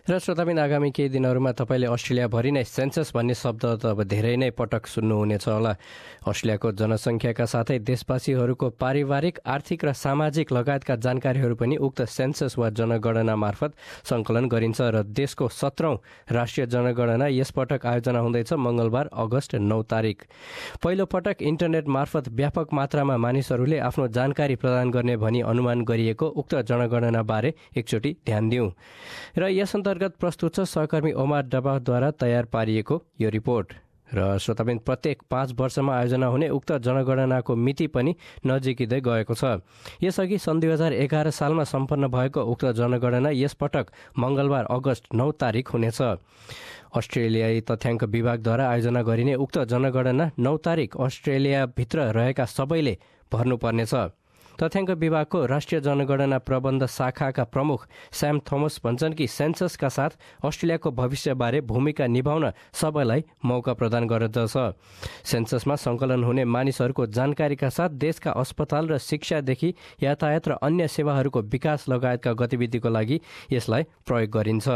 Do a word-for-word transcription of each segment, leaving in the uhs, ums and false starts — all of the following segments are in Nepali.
र श्रोताबिन आगामी केही दिनहरूमा तपाईँले अस्ट्रेलियाभरि नै सेन्सस भन्ने शब्द त अब धेरै नै पटक सुन्नुहुनेछ होला। अस्ट्रेलियाको जनसङ्ख्याका साथै देशवासीहरूको पारिवारिक, आर्थिक र सामाजिक लगायतका जानकारीहरू पनि उक्त सेन्सस वा जनगणना मार्फत सङ्कलन गरिन्छ र देशको सत्रौं राष्ट्रिय जनगणना यसपटक आयोजना हुँदैछ मंगलबार अगस्त नौ तारिक। पहिलो पटक इन्टरनेट मार्फत व्यापक मात्रामा मानिसहरूले आफ्नो जानकारी प्रदान गर्ने भनी अनुमान गरिएको उक्त जनगणना बारे एकचोटि ध्यान दिउँ र यस अन्तर्गत प्रस्तुत छ सहकर्मी ओमार डबाद्वारा तयार पारिएको यो रिपोर्ट। र श्रोताबिन प्रत्येक पाँच वर्षमा आयोजना हुने उक्त जनगणनाको मिति पनि नजिकिँदै गएको छ। यसअघि सन् दुई हजार एघार सालमा सम्पन्न भएको उक्त जनगणना यसपटक मंगलबार अगस्त नौ तारिक हुनेछ। अस्ट्रेलियाई तथ्याङ्क विभागद्वारा आयोजना गरिने उक्त जनगणना नौ तारिक अस्ट्रेलियाभित्र रहेका सबैले भर्नुपर्नेछ। तथ्याङ्क विभागको राष्ट्रिय जनगणना प्रबन्ध शाखाका प्रमुख स्याम थोमस भन्छन् कि सेन्ससका साथ अस्ट्रेलियाको भविष्यबारे भूमिका निभाउन सबैलाई मौका प्रदान गर्दछ। सेन्ससमा संकलन हुने मानिसहरूको जानकारीका साथ देशका अस्पताल र शिक्षादेखि यातायात र अन्य सेवाहरूको विकास लगायतका गतिविधिको लागि यसलाई प्रयोग गरिन्छ।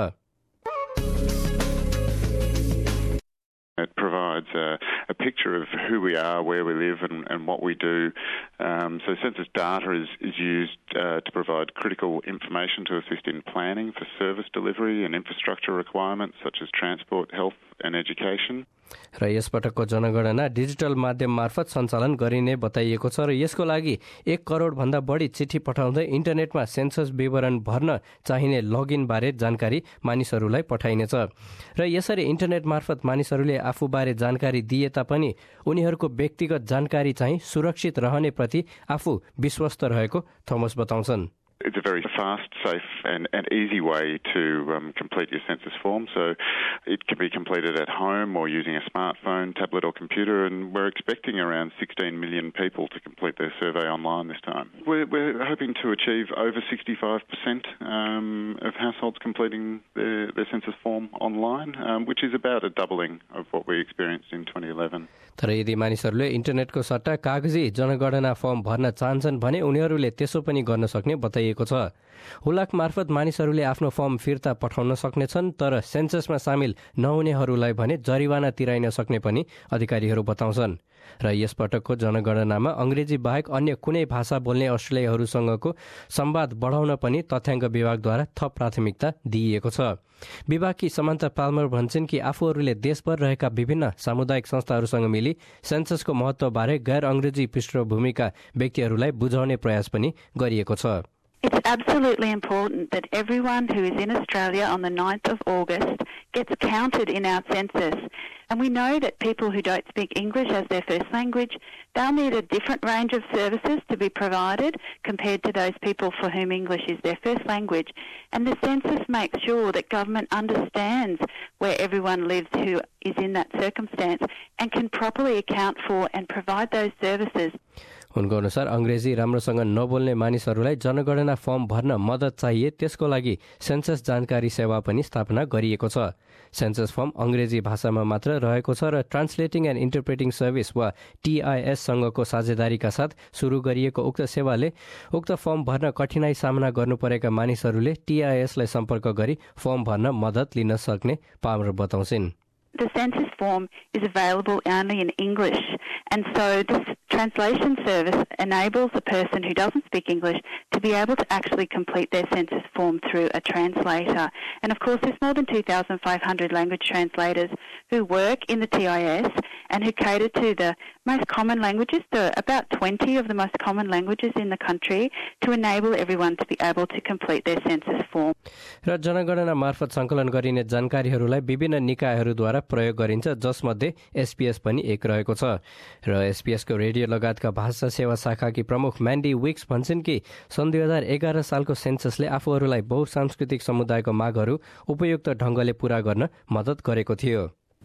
It provides a, a picture of who we are, where we live, and, and what we do. Um, so census data is, is used uh, to provide critical information to assist in planning for service delivery and infrastructure requirements such as transport, health and education. र यसपटकको जनगणना डिजिटल माध्यम मार्फत सञ्चालन गरिने बताइएको छ र यसको लागि एक करोड भन्दा बढी चिठी पठाउँदै इन्टरनेटमा सेन्सस विवरण भर्न चाहिने लगइन बारे जानकारी मानिसहरूलाई पठाइनेछ र यसरी इन्टरनेट मार्फत मानिसहरूले आफूबारे जानकारी दिए तापनि उनीहरूको व्यक्तिगत जानकारी चाहिँ सुरक्षित रहने प्रति आफू विश्वस्त रहेको थोमस बताउँछन्। It's a very fast, safe and, and easy way to um, complete your census form. So it can be completed at home or using a smartphone, tablet or computer, and we're expecting around sixteen million people to complete their survey online this time. We're, we're hoping to achieve over sixty-five percent um, of households completing their, their census form online, um, which is about a doubling of what we experienced in twenty eleven. तर यदि मानिसहरूले इन्टरनेटको सट्टा कागजी जनगणना फर्म भर्न चाहन्छन् भने उनीहरूले त्यसो पनि गर्न सक्ने बताइएको छ। हुलाक मार्फत मानिसहरूले आफ्नो फर्म फिर्ता पठाउन सक्नेछन् तर सेन्ससमा सामेल नहुनेहरूलाई भने जरिवाना तिराइन सक्ने पनि अधिकारीहरू बताउँछन्। र यसपटकको जनगणनामा अंग्रेजी बाहेक अन्य कुनै भाषा बोल्ने अस्ट्रेलियाहरूसँगको संवाद बढाउन पनि तथ्याङ्क विभागद्वारा थप प्राथमिकता दिइएको छ। विभागकी समान्ता पाल्मर भन्छन् कि आफूहरूले देशभर रहेका विभिन्न सामुदायिक संस्थाहरूसँग मिली सेन्ससको महत्वबारे गैर अंग्रेजी पृष्ठभूमिका व्यक्तिहरूलाई बुझाउने प्रयास पनि गरिएको छ। It's absolutely important that everyone who is in Australia on the ninth of August gets counted in our census. And we know that people who don't speak English as their first language, they'll need a different range of services to be provided compared to those people for whom English is their first language. And the census makes sure that government understands where everyone lives who is in that circumstance and can properly account for and provide those services. उनको अनुसार अंग्रेजी राम्रोसँग नबोल्ने मानिसहरूलाई जनगणना फर्म भर्न मद्दत चाहिए, त्यसको लागि सेन्सस जानकारी सेवा पनि स्थापना गरिएको छ। सेन्सस फर्म अंग्रेजी भाषामा मात्र रहेको छ र ट्रान्सलेटिङ एन्ड इन्टरप्रेटिङ सर्भिस वा टीआईएस सँगको साझेदारीका साथ शुरू गरिएको उक्त सेवाले उक्त फर्म भर्न कठिनाई सामना गर्नु परेका मानिसहरूले टीआईएसलाई सम्पर्क गरी फर्म भर्न मद्दत लिन सक्ने पामर बताउँछिन्। The census form is available only in English, and so this translation service enables a person who doesn't speak English to be able to actually complete their census form through a translator. And of course, there's more than two thousand five hundred language translators who work in the T I S and who cater to the most common languages, the about twenty of the most common languages in the country, to enable everyone to be able to complete their census form. र जनगणना मार्फत संकलन गरिने जानकारीहरूलाई विभिन्न निकायहरूद्वारा प्रयोग गरिन्छ, जसमध्ये एसपीएस पनि एक रहेको छ। र एसपीएसको रेडियो लगायतका भाषा सेवा शाखाकी प्रमुख म्यान्डी विक्स भन्छन् कि सन् दुई हजार एघार सालको सेन्ससले आफूहरूलाई बहुसांस्कृतिक समुदायको मागहरू उपयुक्त ढंगले पूरा गर्न मद्दत गरेको थियो।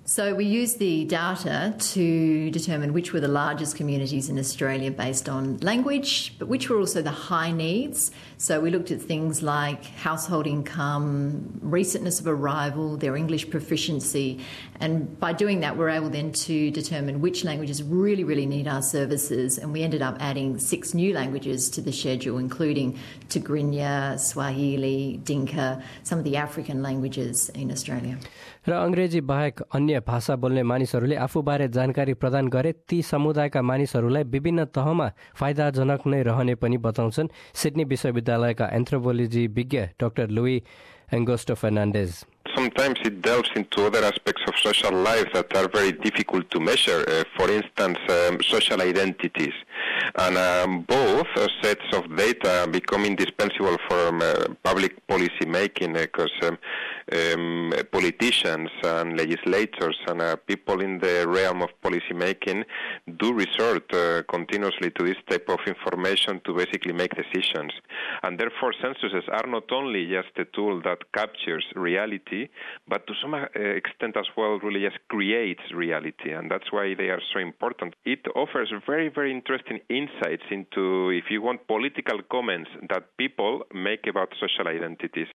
So we used the data to determine which were the largest communities in Australia based on language, but which were also the high needs. So we looked at things like household income, recentness of arrival, their English proficiency, and by doing that we're able then to determine which languages really, really need our services, and we ended up adding six new languages to the schedule, including Tigrinya, Swahili, Dinka, some of the African languages in Australia. र अंग्रेजी बाहेक अन्य भाषा बोल्ने मानिसहरूले आफूबारे जानकारी प्रदान गरे ती समुदायका मानिसहरूलाई विभिन्न तहमा फाइदाजनक नै रहने पनि बताउँछन् सिडनी विश्वविद्यालयका एन्थ्रोपोलोजी विज्ञ डाक्टर लुई एङ्गोस्टो फर्नान्डेज. Sometimes it delves into other aspects of social life that are very difficult to measure. Uh, for instance, um, social identities. And um, both uh, sets of data become indispensable for um, uh, public policy making because um, um, politicians and legislators and uh, people in the realm of policy making do resort uh, continuously to this type of information to basically make decisions. And therefore, censuses are not only just a tool that captures reality, but to some extent as well really just creates reality, and that's why they are so important. It offers very, very interesting insights into, if you want, political comments that people make about social identities.